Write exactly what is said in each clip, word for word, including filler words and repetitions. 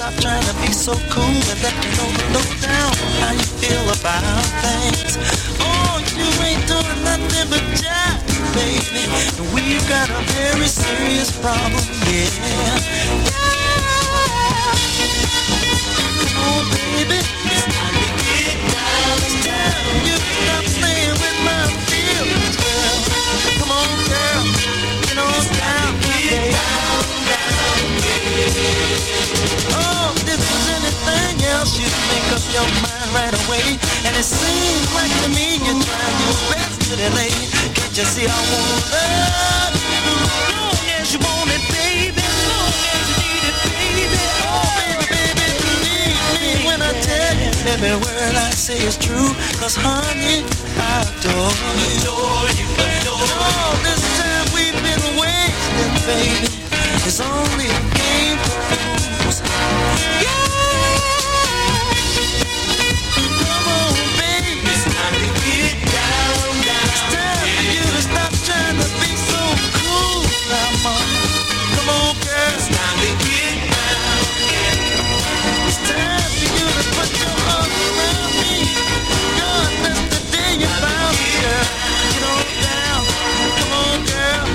stop trying to be so cool and let me know the lowdown how you feel about things. Oh, you ain't doing nothing but jive, baby. And we've got a very serious problem, yeah. Yeah. Come on, baby. It's time to get down. It's time you stop playing with my feelings, girl. Come on, girl. Get on down, get down, down, yeah. Oh, if this was anything else, you'd make up your mind right away. And it seems like to me you're trying your best to delay. Can't you see I wanna love you? Long as you want it, baby. Long as you need it, baby. Oh, baby, baby, believe me when I tell you every word I say is true. Cause honey, I adore you. Adore you, adore you. All this time we've been wasting, baby. It's only a game for fools. Yeah. Come on, baby. It's time to get down, down. It's time for you to stop trying to be so cool, come on. Come on, girl. It's time to get down, yeah. It's time for you to put your arms around me. God, that's the day you found me, girl. Get on down. Come on, girl.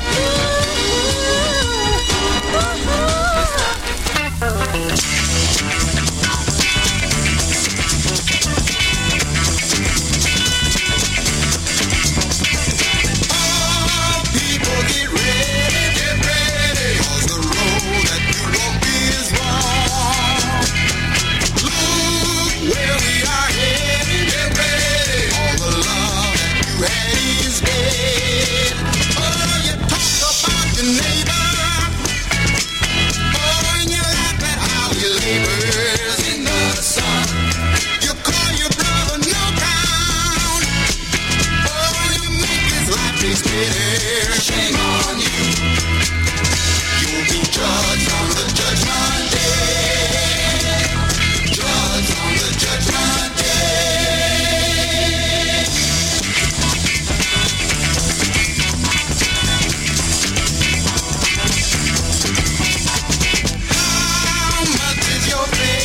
Shame on you. You'll be judged on the judgment day. Judged on the judgment day. How much is your faith?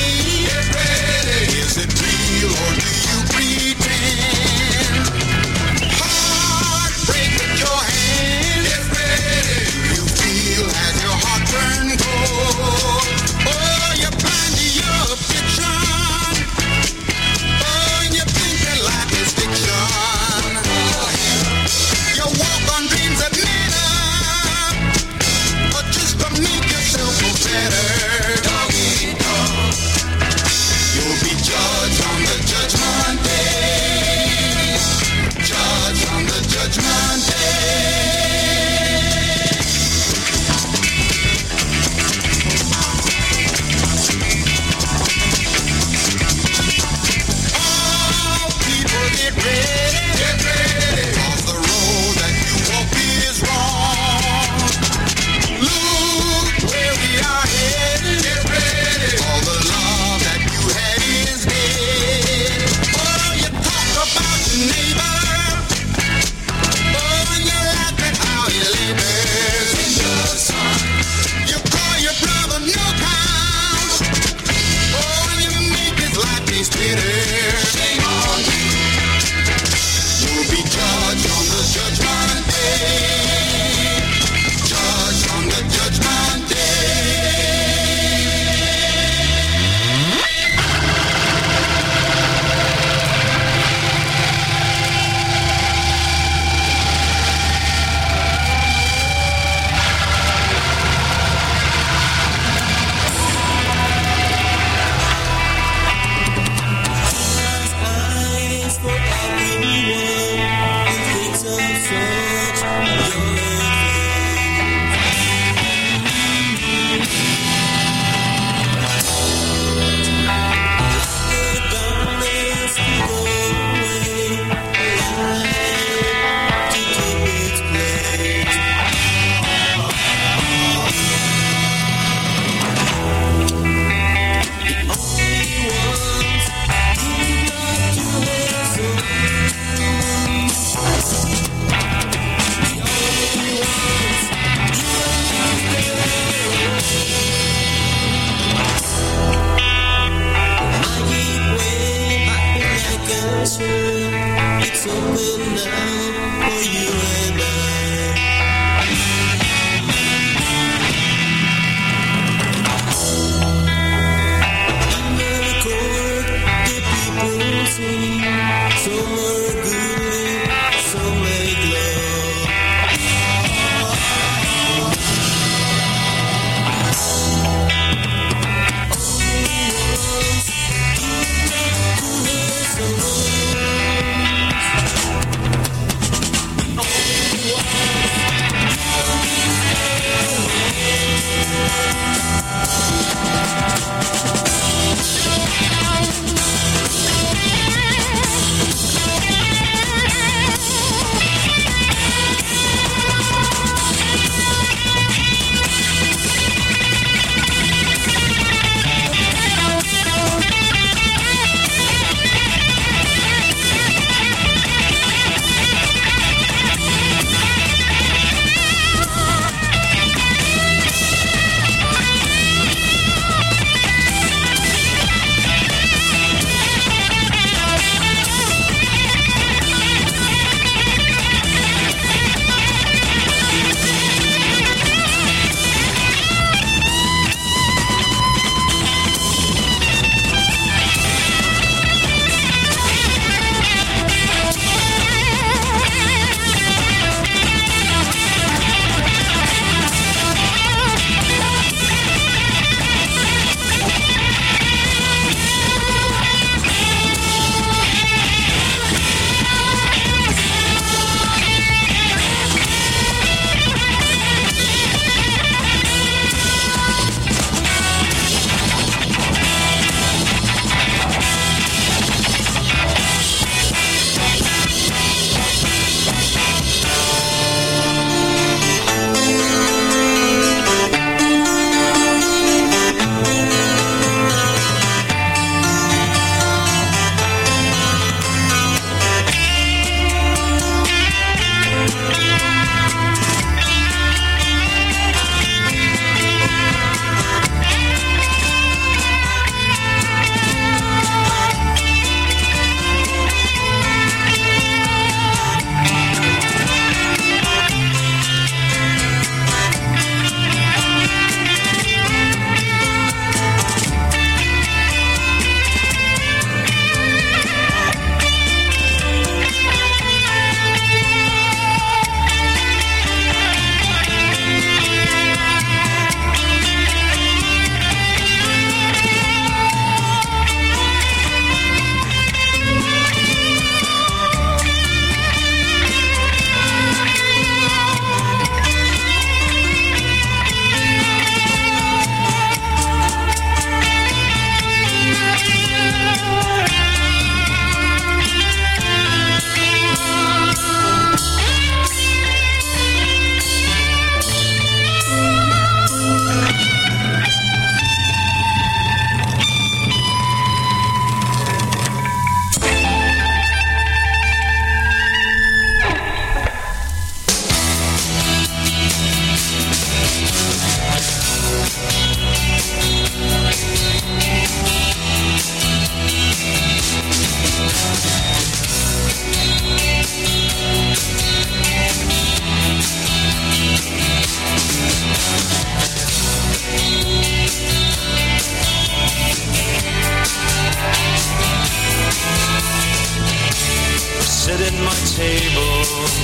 my table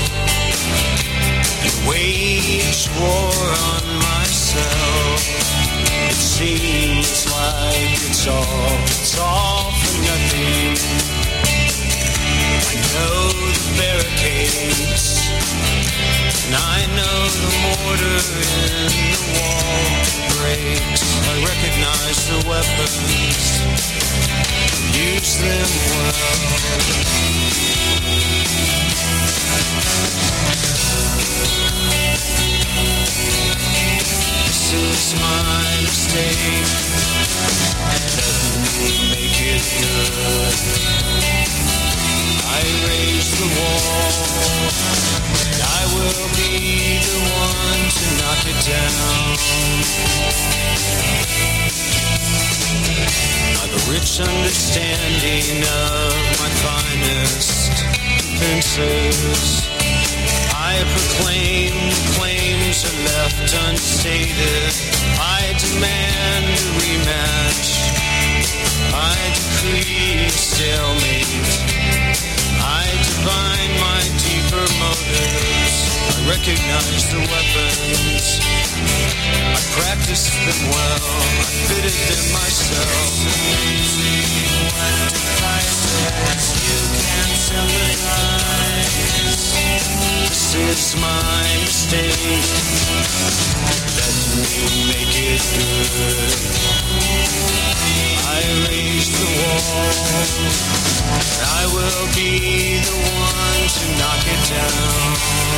and wage war on myself. It seems like it's all, it's all for nothing. I know the barricades, and I know the mortar in the wall breaks. I recognize the weapons, use them well. This is my mistake, let me make it good. I raise the wall, and I will be the one to knock it down. I've a rich understanding of my finest defenses. I proclaim claims are left unstated. I demand a rematch. I decree a stalemate. I divine my deeper motives. I recognize the weapons. I practiced them well. I fitted them myself. When crisis, you can sympathize. This is my mistake. Let me make it good. I raise the wall. I will be the one to knock it down.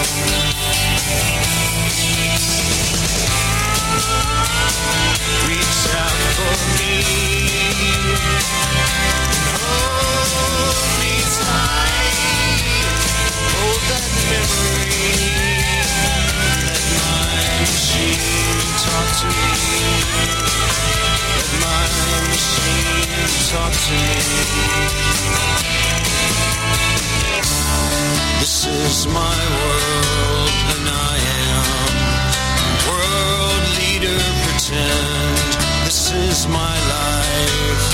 Reach out for me, hold me tight, hold that memory, let my machine talk to me, let my machine talk to me. This is my world and I am world leader pretend. This is my life.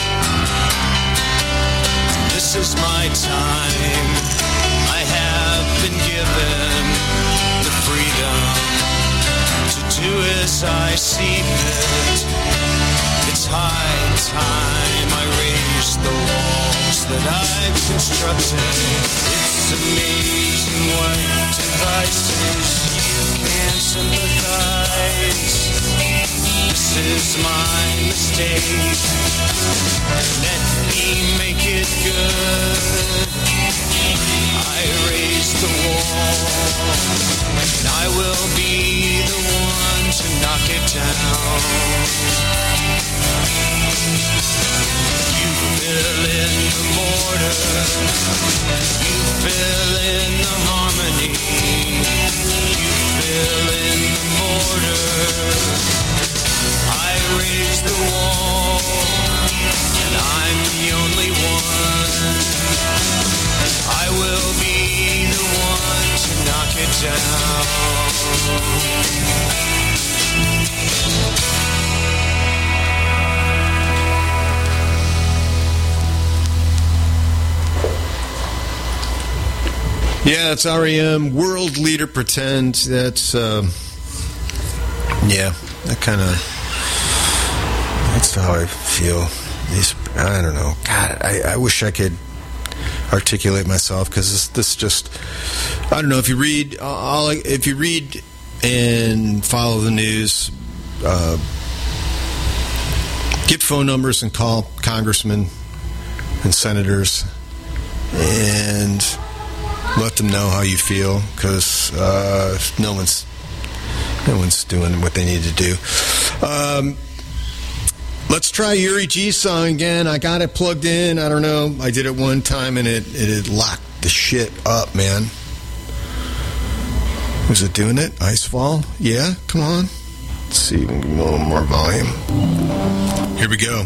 This is my time. I have been given the freedom to do as I see fit. It's high time I raise the walls that I've constructed. It's amazing what devices you can't sympathize. This is my mistake. Let me make it good. I raise the wall, and I will be the one to knock it down. You fill in the mortar, you fill in the harmony, you fill in the mortar. I raise the wall, and I'm the only one. I will be the one to knock it Yeah, that's R E M, World Leader Pretend. That's, uh, yeah, that kind of, that's how I feel. These, I don't know. God, I, I wish I could articulate myself, because this, this just, I don't know, if you read, all, if you read and follow the news, uh, get phone numbers and call congressmen and senators and let them know how you feel, because uh, no one's no one's doing what they need to do. Um, let's try Yuri G's song again. I got it plugged in. I don't know. I did it one time and it it had locked the shit up, man. Was it doing it? Icefall? Yeah. Come on. Let's see. A little more volume. Here we go.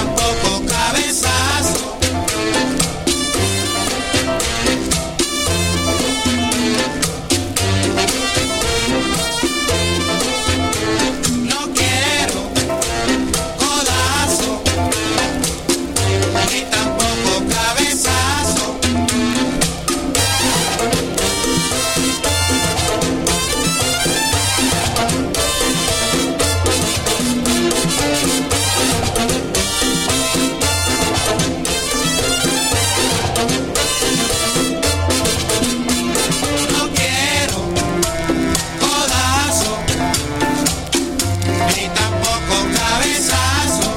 tampoco cabezazo. No quiero codazo, ni tampoco cabezazo. No quiero codazo, ni tampoco cabezazo.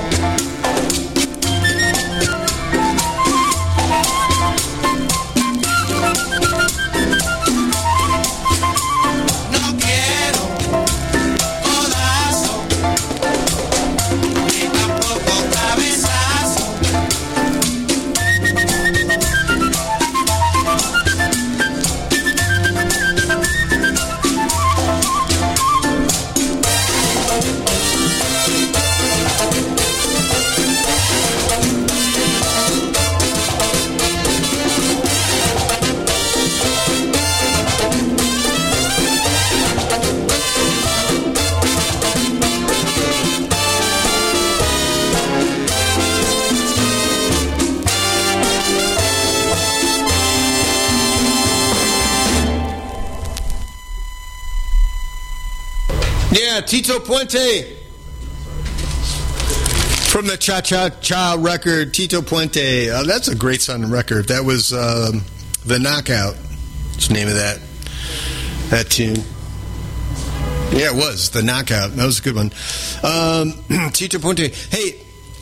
No quiero codazo, ni tampoco cabezazo. Yeah, Tito Puente from the Cha Cha Cha record, Tito Puente. Uh, that's a great sounding record. That was um, The Knockout. What's the name of that? That tune. Yeah, it was The Knockout. That was a good one. Um, Tito Puente. Hey,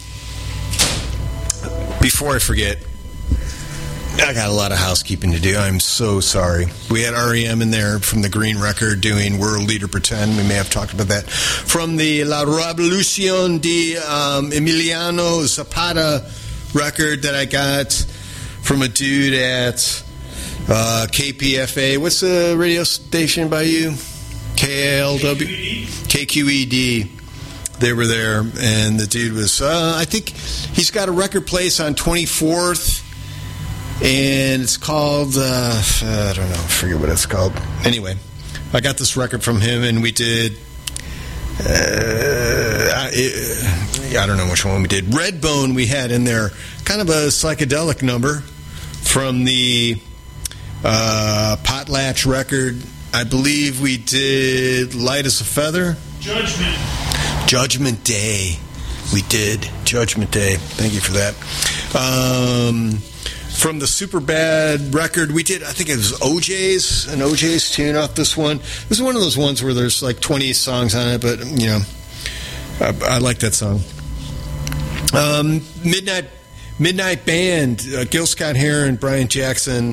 before I forget, I got a lot of housekeeping to do. I'm so sorry. We had R E M in there from the Green Record doing World Leader Pretend. We may have talked about that. From the La Revolución de um, Emiliano Zapata record that I got from a dude at uh, K P F A. What's the radio station by you? K L W? K Q E D. They were there, and the dude was, uh, I think he's got a record place on twenty-fourth. And it's called, uh, I don't know, I forget what it's called. Anyway, I got this record from him, and we did, uh, I, it, I don't know which one we did. Redbone we had in there, kind of a psychedelic number from the uh, Potlatch record. I believe we did Light as a Feather. Judgment. Judgment Day. We did. Judgment Day. Thank you for that. Um... From the Superbad record, we did, I think it was O J's, an O J's tune off this one. This is one of those ones where there's like twenty songs on it, but, you know, I, I like that song. Um, Midnight Midnight Band, uh, Gil Scott-Heron, Brian Jackson.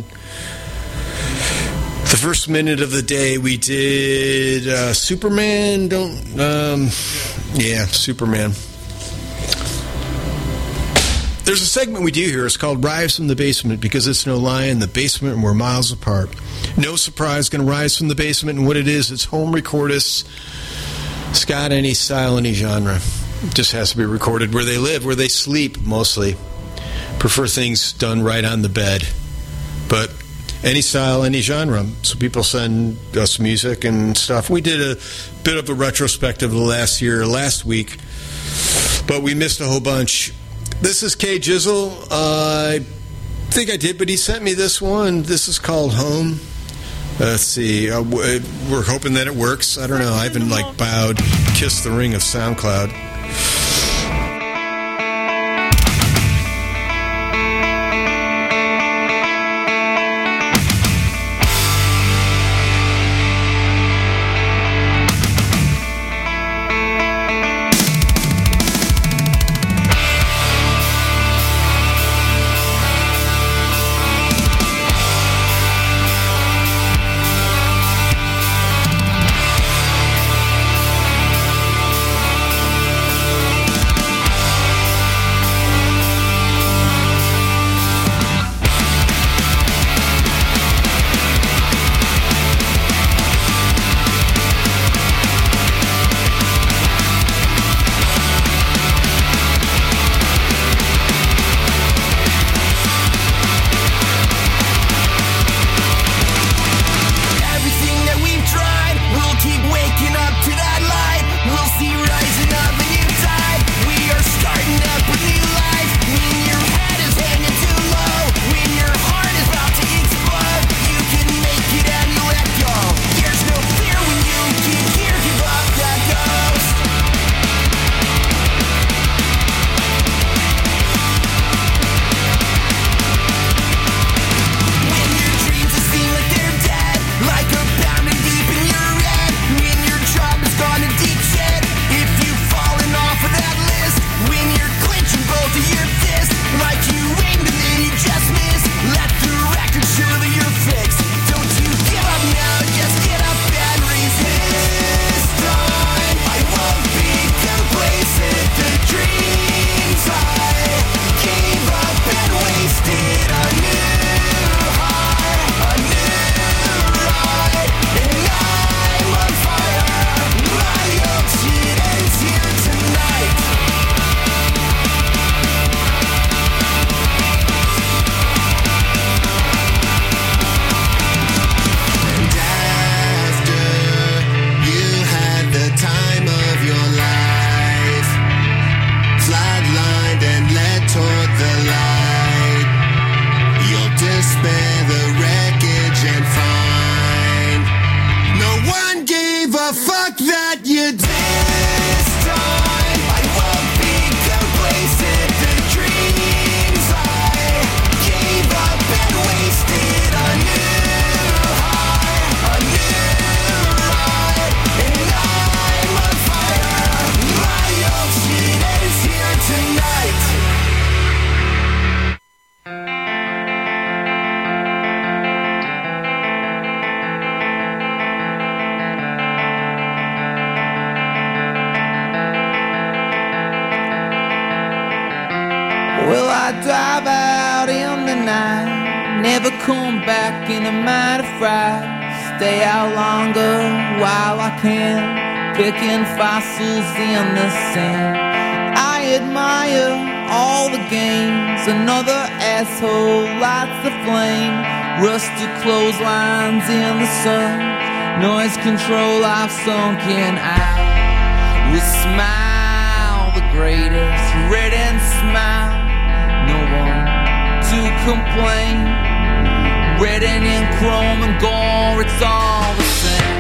The first minute of the day, we did uh, Superman, don't, um, yeah, Superman. There's a segment we do here. It's called Rise from the Basement, because it's no lie, in the basement and we're miles apart. No surprise, going to rise from the basement, and what it is, it's home recordists. Scott, any style, any genre. Just has to be recorded where they live, where they sleep, mostly. Prefer things done right on the bed. But any style, any genre. So people send us music and stuff. We did a bit of a retrospective of the last year, last week, but we missed a whole bunch. This is K Jizzle. Uh, I think I did, but he sent me this one. This is called Home. Uh, let's see. Uh, we're hoping that it works. I don't know. I haven't like bowed, kissed the ring of SoundCloud. Well, I drive out in the night, never come back in a mighty fright. Stay out longer while I can, picking fossils in the sand. I admire all the games, another asshole lights the flame. Rusty clotheslines in the sun, noise control I've sunken out. We smile the greatest, red and smile, no one to complain. Red and in chrome and gore, it's all the same.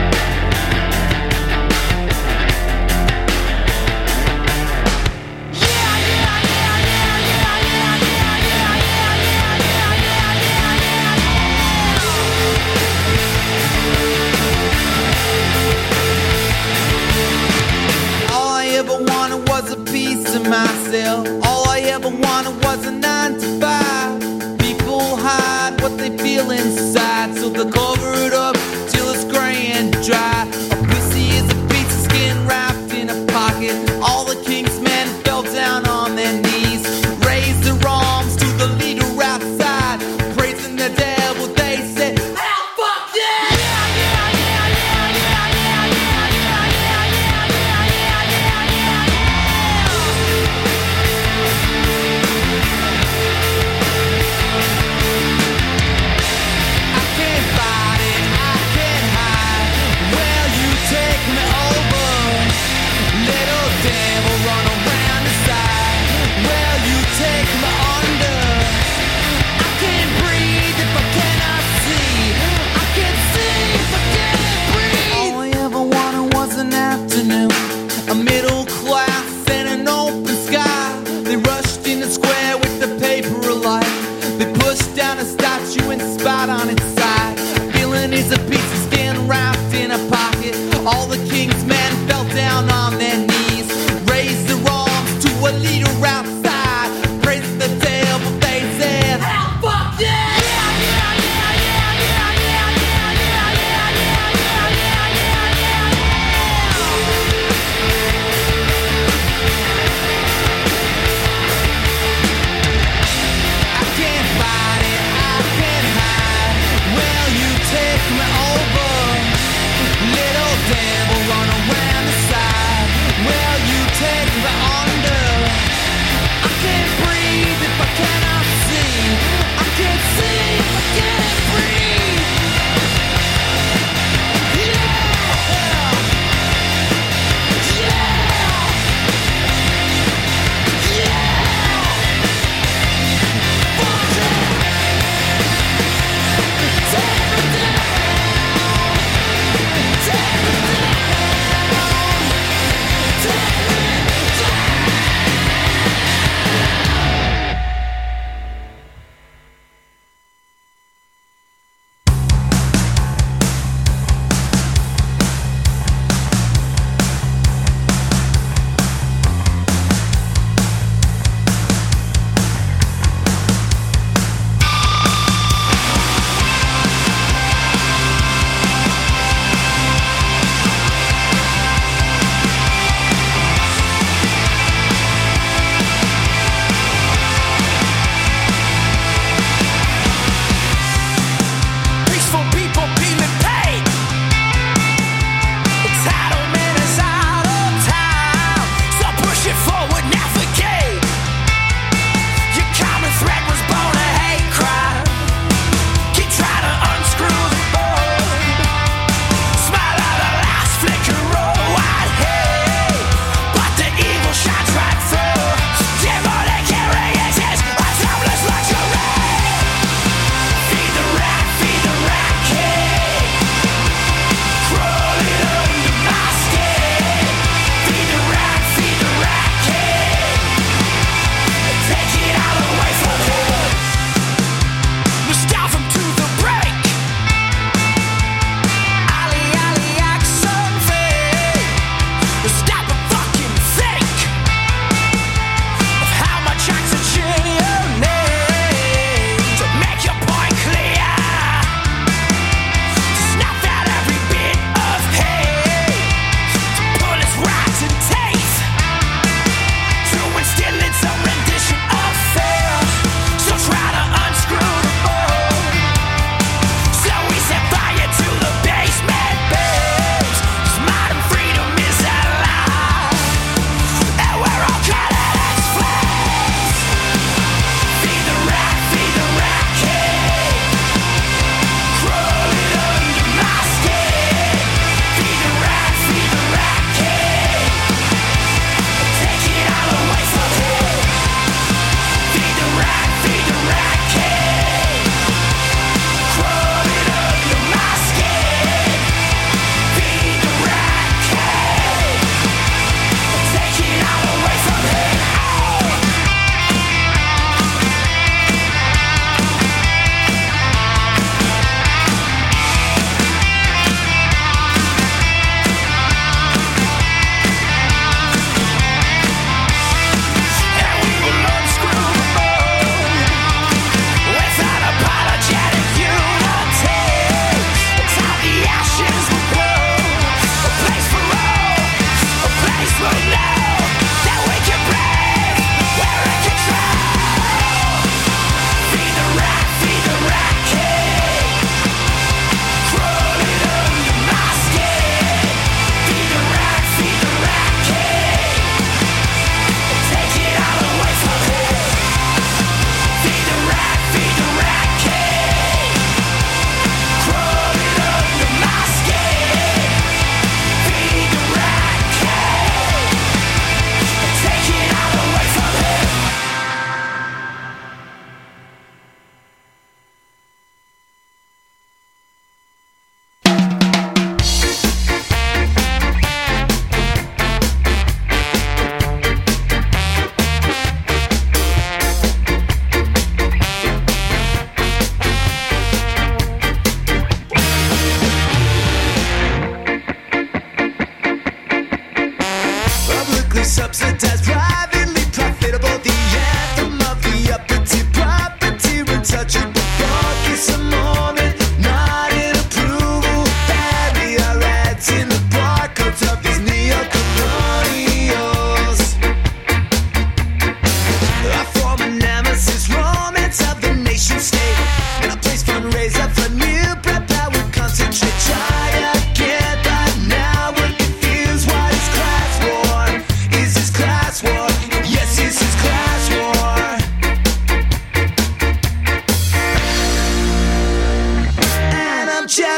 All I ever wanted was a piece of myself. All I ever wanted was a nine to five. People hide what they feel inside, so they cover it up till it's gray and dry. A pussy is a piece of skin wrapped in a pocket. All the king's men fell down on their knees, raised their arms to the leader outside, praising the devil. They said, hell, fuck yeah!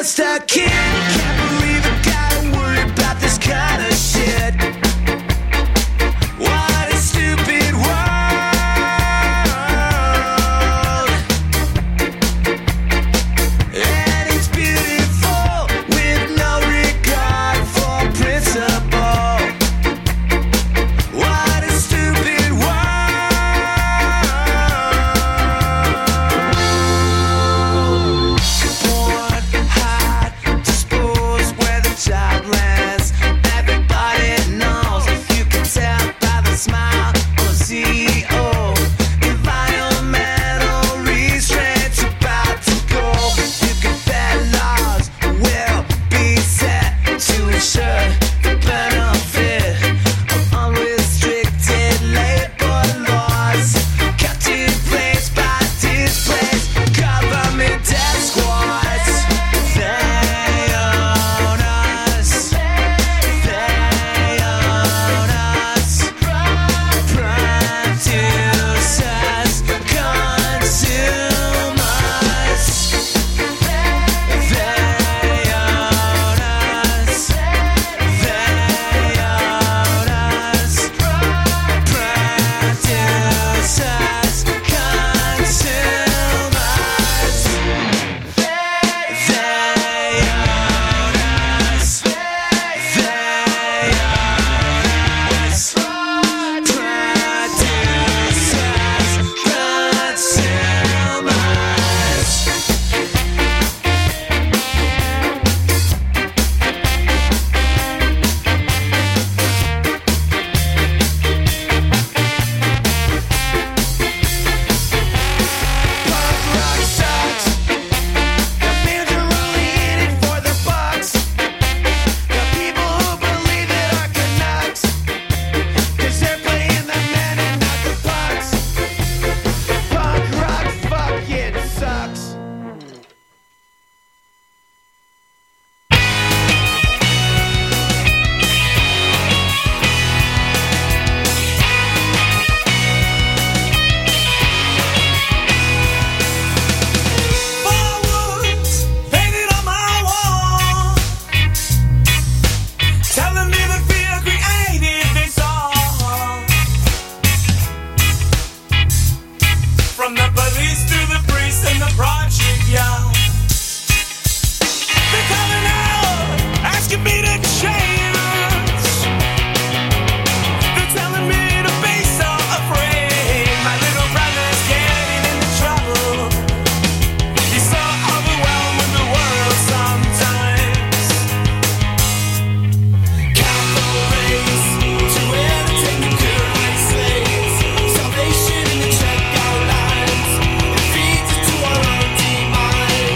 just a kid. Can't believe I gotta worry about this kind of shit. What a stupid world. And it's beautiful with no regard for principle. What a stupid world. Born hot, disposed where the job lands. Everybody knows, you can tell by the smile of the C E O. Environmental restraints about to go. You can bet laws will be set to ensure the benefit of unrestricted labor laws. Kept in place by displaced government death squads. They own us. They own us. Producers, consumers. They own us. They own us. Producers, consumers. They own us. They own us. Punk rock sucks. The fans are only in it for the bucks. The people who believe it are Canucks. 'Cause they're playing the men and not the pucks. Punk rock fucking sucks. Fireworks painted on my wall, telling me that fear created this all. From the police to the priests and the project, yeah. They're calling out, asking me to change. They're telling me to be so afraid. My little brother's getting into trouble. He's so overwhelmed with the world sometimes. Capital race to entertain the good like slaves. Salvation in the checkout lines. It feeds into our own demise.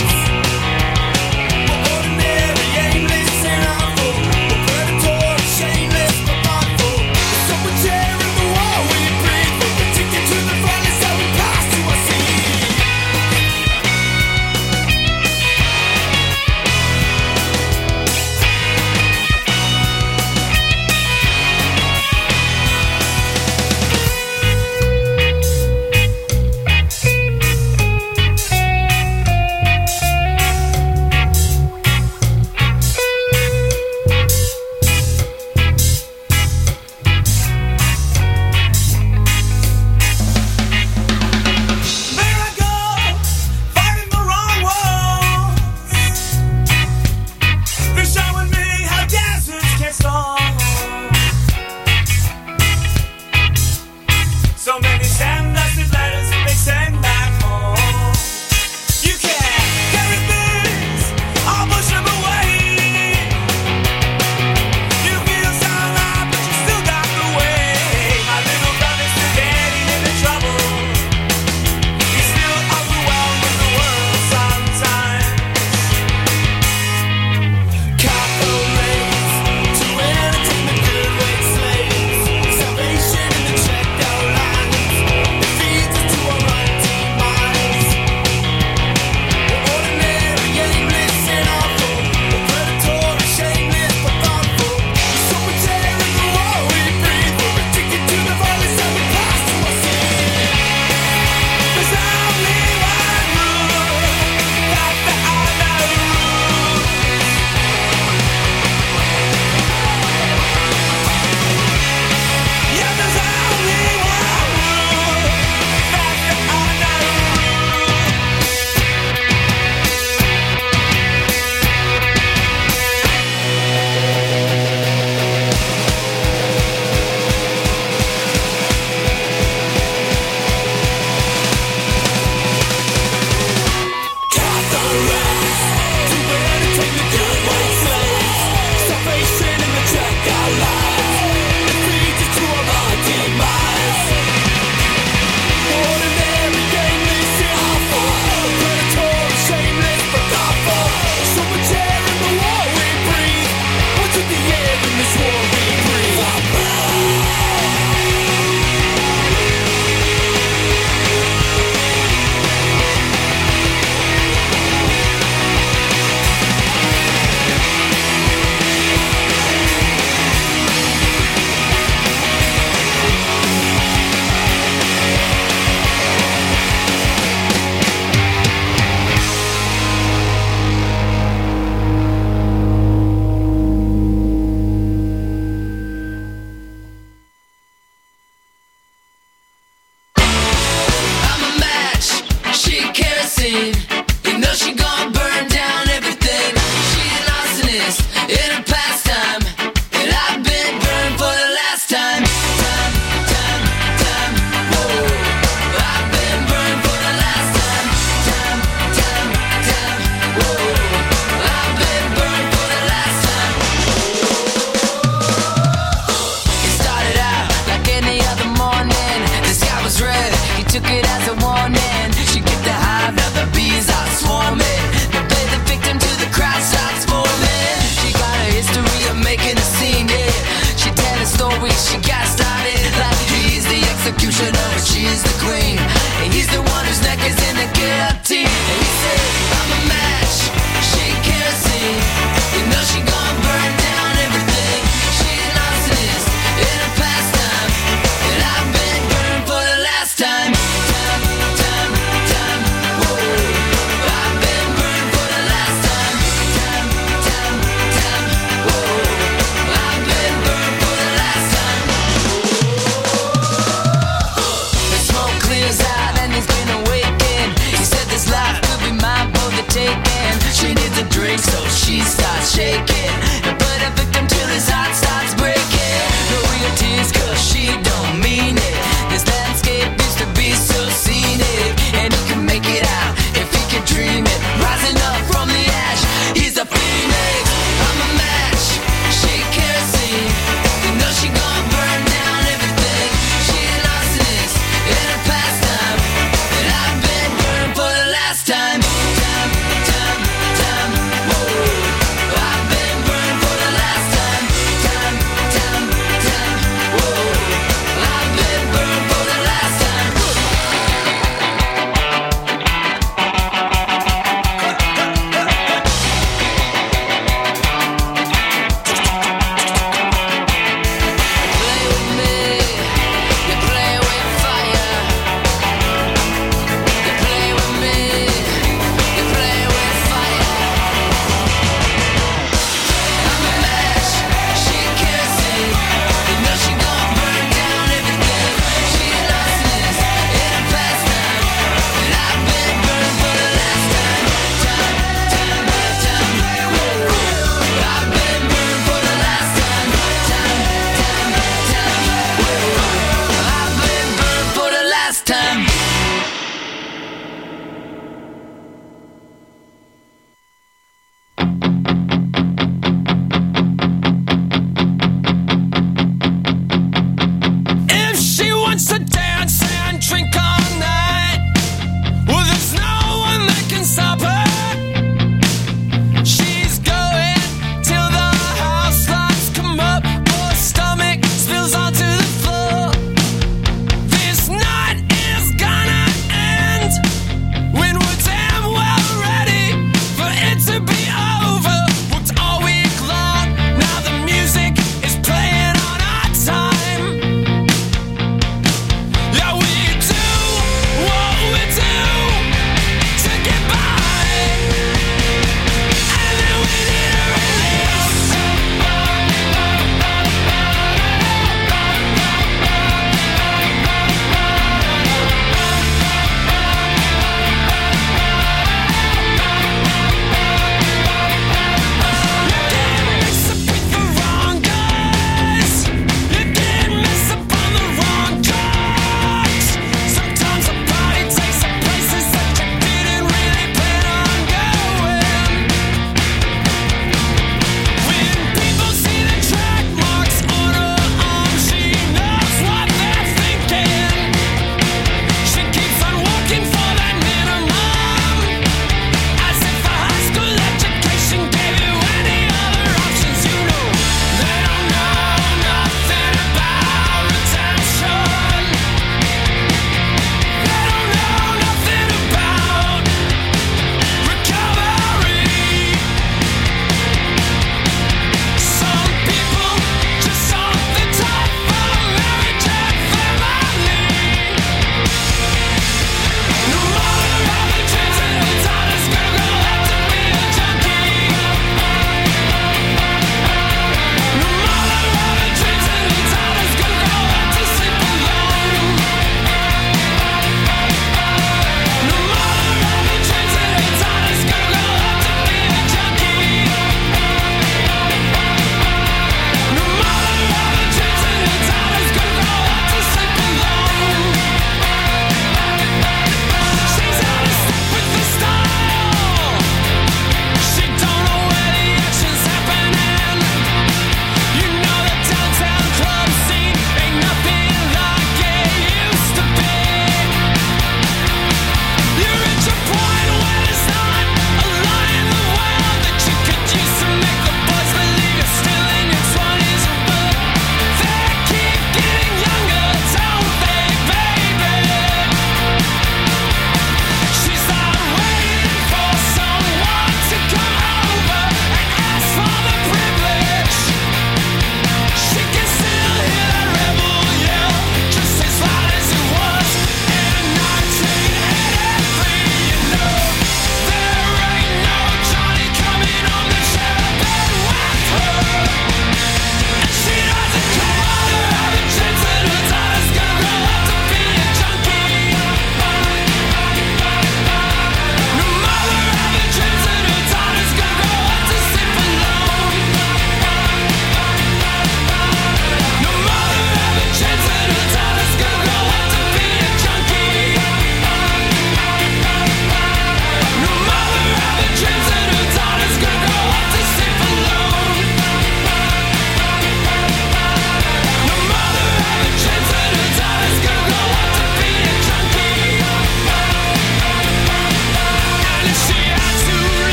took it as a warning. She kicked the hive, now the bees are swarming. Now play the victim till the crowd starts forming. She got a history of making a scene, yeah. She telling stories, she got started like he's the executioner, but she's the queen. And he's the one whose neck is in the guillotine. And he said, I'm a match, she can't see. You know she gon' burn down everything. She's an arsonist in a pastime, and I've been burned for the last time. Time, time, time, whoa. I've been burned for the last time. Time, time, time, whoa. I've been burned for the last time. The smoke clears out.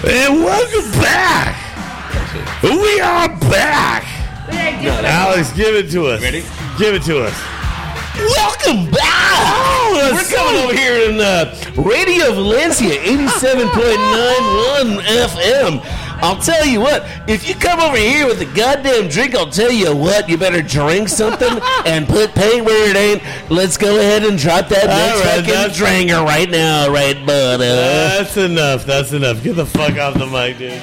And welcome back. We are back. Alex, give it to us. Ready? Give it to us. Welcome back. Oh, we're coming over here in uh, Radio Valencia, eighty-seven point nine one F M. I'll tell you what, if you come over here with a goddamn drink, I'll tell you what, you better drink something and put paint where it ain't. Let's go ahead and drop that next right, fucking dringer right now, right, bud? That's enough. That's enough. Get the fuck off the mic, dude.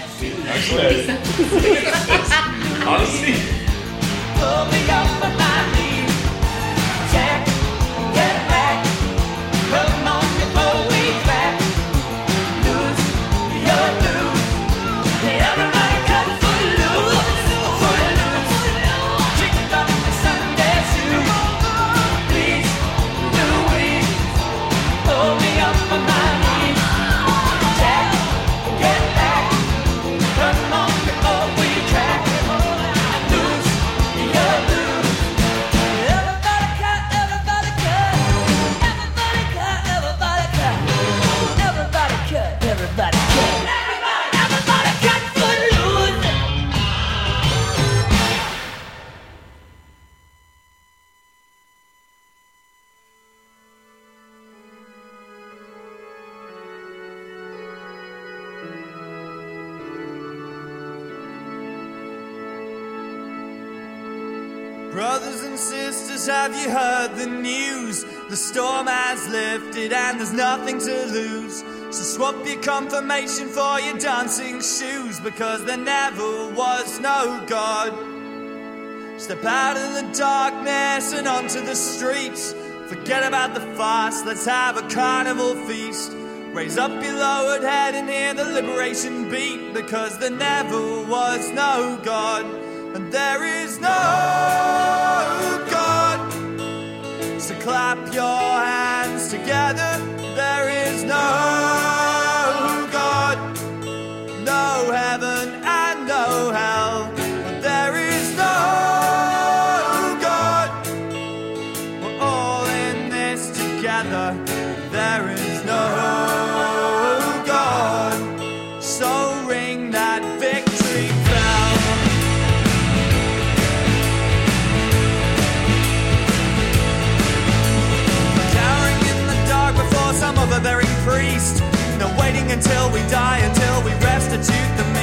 Honestly. Pull me up on my knees. Jack, get back. Come on before we back. Lose, you're loose. Everybody cut for loose. For loose. Chick up the Sunday shoes. Please, Louise. Pull me up on my knees. Jack, get back. Come on before we track. Lose, you're loose. Everybody cut, everybody cut. Everybody cut, everybody cut. Everybody cut, everybody cut. Everybody cut for loose. Brothers and sisters, have you heard the news? The storm has lifted and there's nothing to lose. So swap your confirmation for your dancing shoes, because there never was no God. Step out of the darkness and onto the streets. Forget about the fast, let's have a carnival feast. Raise up your lowered head and hear the liberation beat, because there never was no God. And there is no God. So clap your hands together. There is no God, no heaven and no hell. There is no God. We're all in this together. There is no God. So ring that victory bell. Some other very priest. No waiting until we die, until we restitute the